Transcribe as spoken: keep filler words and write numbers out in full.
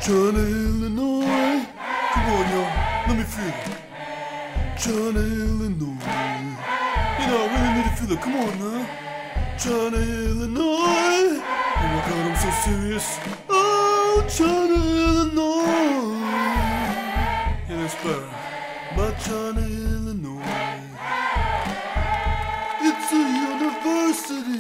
China, Illinois. Come on, y'all. Let me feel it. China, Illinois. You know, I really need to feel it. Come on, now. China, Illinois. Oh my God, I'm so serious. Oh, China, Illinois. Yeah, that's better. But China, Illinois. It's a university.